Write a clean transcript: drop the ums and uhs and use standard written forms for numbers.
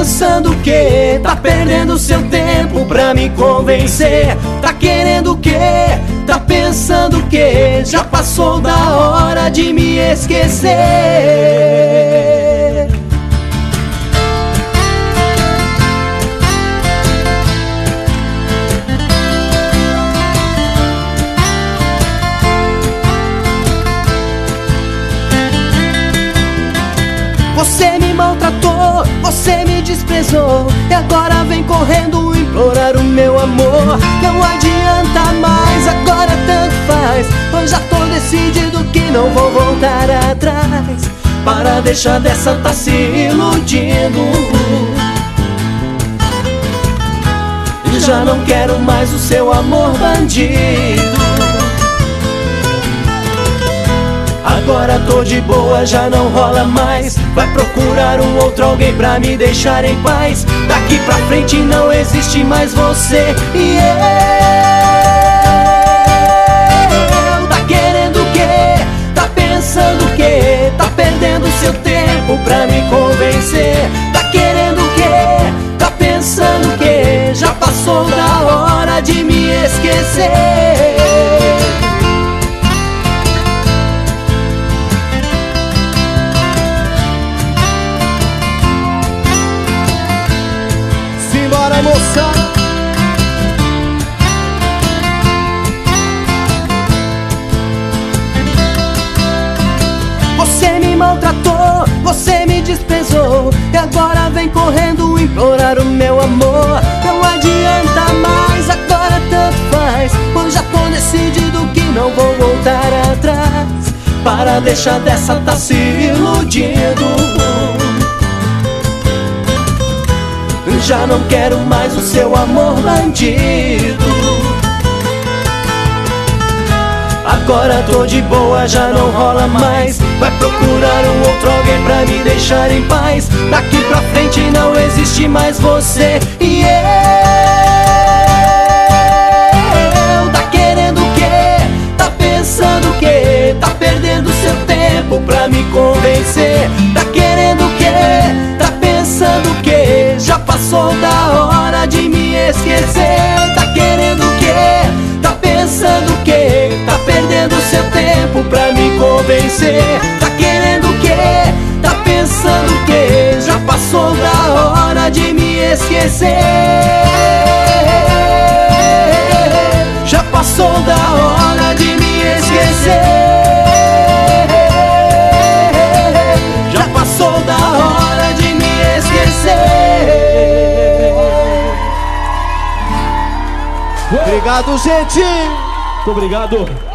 pensando o quê? Tá perdendo seu tempo pra me convencer. Tá querendo o quê? Tá pensando o quê? Já passou da hora de me esquecer. Você me maltratou, você me desprezou, e agora vem correndo implorar o meu amor. Não adianta mais, agora tanto faz, pois já tô decidido que não vou voltar atrás. Para deixar dessa, tá se iludindo. E já não quero mais o seu amor bandido. Agora tô de boa, já não rola mais. Vai procurar um outro alguém pra me deixar em paz. Daqui pra frente não existe mais você e eu. Tá querendo o quê? Tá pensando o quê? Tá perdendo seu tempo pra me convencer. Tá querendo o quê? Tá pensando o quê? Já passou da hora de me esquecer. Simbora, moça! Você me maltratou, você me desprezou, e agora vem correndo implorar o meu amor. Não adianta mais, agora tanto faz, pois já tô decidido que não vou voltar atrás. Para deixar dessa, tá se iludindo. Já não quero mais o seu amor bandido. Agora tô de boa, já não rola mais. Vai procurar um outro alguém pra me deixar em paz. Daqui pra frente não existe mais você e eu. Tá querendo o quê? Tá pensando o quê? Tá perdendo seu tempo pra me convencer. Tá querendo o quê? Tá pensando o quê? Já passou da hora de me esquecer. Tá querendo o quê? Tá pensando o quê? Tá perdendo seu tempo pra me convencer. Tá querendo o quê? Tá pensando o quê? Já passou da hora de me esquecer. Já passou da hora de me esquecer. Já passou da hora de me esquecer. Obrigado, gente! Muito obrigado.